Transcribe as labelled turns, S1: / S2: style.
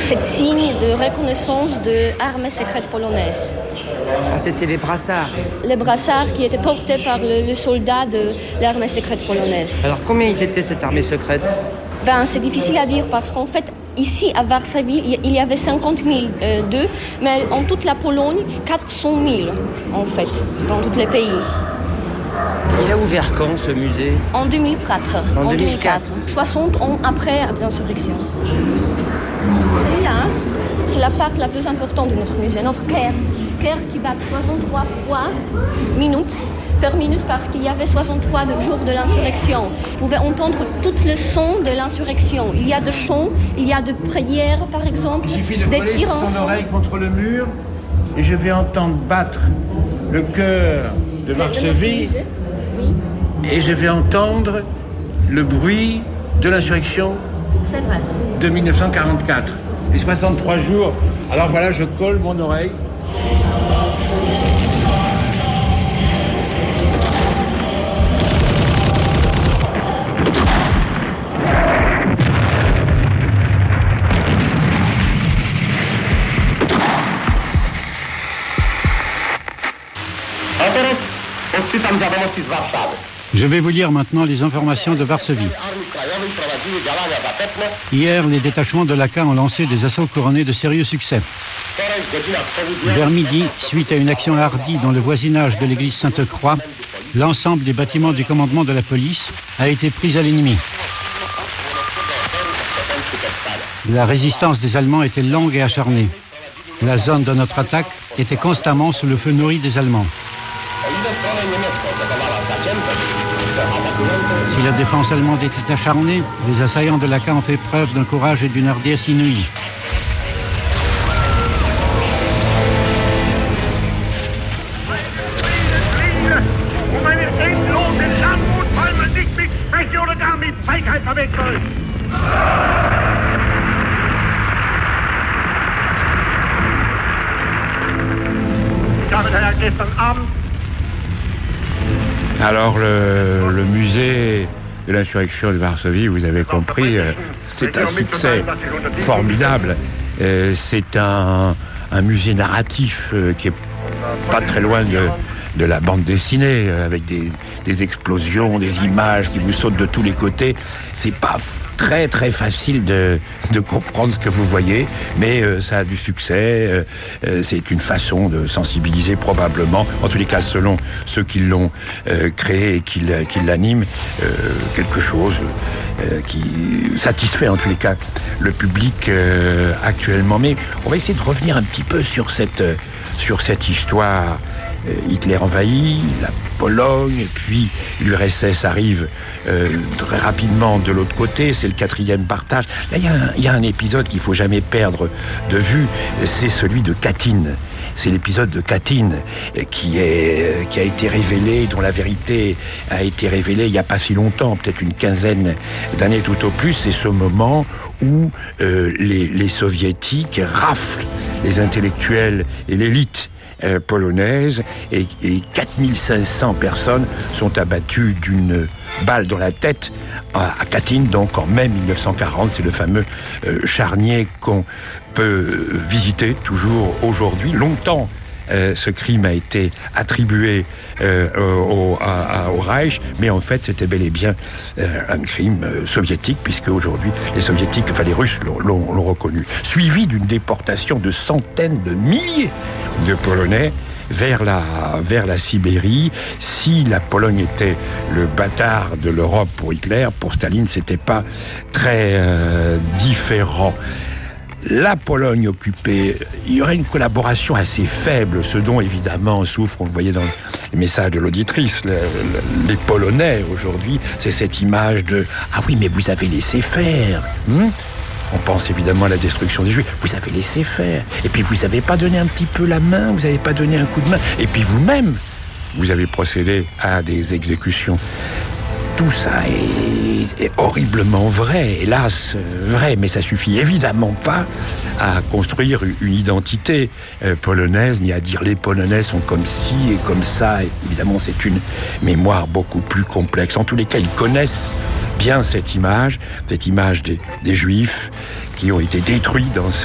S1: fait signe de reconnaissance de l'armée secrète polonaise.
S2: Ah, c'était les brassards.
S1: Les brassards qui étaient portés par le soldat de l'armée secrète polonaise.
S2: Alors combien ils étaient, cette armée secrète ?
S1: C'est difficile à dire parce qu'en fait, ici à Varsovie, il y avait 50 000 d'eux, mais en toute la Pologne, 400 000 en fait, dans tous les pays.
S2: Il a ouvert quand ce musée ?
S1: En 2004.
S2: En 2004.
S1: 60 ans après l'insurrection. Celle-là, c'est la part la plus importante de notre musée, notre cœur. Cœur qui bat 63 fois per minute parce qu'il y avait 63 jours de l'insurrection. Vous pouvez entendre tout le son de l'insurrection. Il y a de chants, il y a de prières par exemple.
S3: Il suffit de coller son oreille contre le mur et je vais entendre battre le cœur de Varsovie et je vais entendre le bruit de l'insurrection de 1944. Les 63 jours. Alors voilà, je colle mon oreille.
S4: Je vais vous lire maintenant les informations de Varsovie. Hier, les détachements de l'AK ont lancé des assauts couronnés de sérieux succès. Vers midi, suite à une action hardie dans le voisinage de l'église Sainte-Croix, l'ensemble des bâtiments du commandement de la police a été pris à l'ennemi. La résistance des Allemands était longue et acharnée. La zone de notre attaque était constamment sous le feu nourri des Allemands. Si la défense allemande était acharnée, les assaillants de l'AK ont fait preuve d'un courage et d'une hardiesse inouïe.
S5: Alors le musée de l'insurrection de Varsovie, vous avez compris, c'est un succès formidable. C'est un musée narratif qui est pas très loin de la bande dessinée, avec des explosions, des images qui vous sautent de tous les côtés. C'est pas très très facile de comprendre ce que vous voyez, mais ça a du succès. C'est une façon de sensibiliser probablement, en tous les cas selon ceux qui l'ont créé et qui l'animent, quelque chose qui satisfait en tous les cas le public actuellement. Mais on va essayer de revenir un petit peu sur cette histoire. Hitler envahit la Pologne, et puis l'URSS arrive très rapidement de l'autre côté, c'est le 4e partage. Là, il y a un épisode qu'il ne faut jamais perdre de vue, c'est celui de Katyn. C'est l'épisode de Katyn qui a été révélé, dont la vérité a été révélée il n'y a pas si longtemps, peut-être une quinzaine d'années tout au plus. C'est ce moment où les soviétiques raflent les intellectuels et l'élite polonaise, et 4500 personnes sont abattues d'une balle dans la tête à Katyn, donc en mai 1940. C'est le fameux charnier qu'on peut visiter toujours aujourd'hui. Longtemps, ce crime a été attribué au Reich, mais en fait c'était bel et bien un crime soviétique, puisque aujourd'hui les Russes l'ont reconnu, suivi d'une déportation de centaines de milliers de Polonais vers la Sibérie. Si la Pologne était le bâtard de l'Europe pour Hitler, pour Staline c'était pas très différent. La Pologne occupée, il y aurait une collaboration assez faible, ce dont évidemment souffrent, on le voyait dans les messages de l'auditrice, les Polonais aujourd'hui, c'est cette image de « Ah oui, mais vous avez laissé faire On pense évidemment à la destruction des Juifs. Vous avez laissé faire. Et puis vous n'avez pas donné un petit peu la main, vous n'avez pas donné un coup de main. Et puis vous-même, vous avez procédé à des exécutions. Tout ça est horriblement vrai, hélas vrai, mais ça suffit évidemment pas à construire une identité polonaise, ni à dire les Polonais sont comme ci et comme ça. Évidemment, c'est une mémoire beaucoup plus complexe. En tous les cas, ils connaissent bien cette image des Juifs qui ont été détruits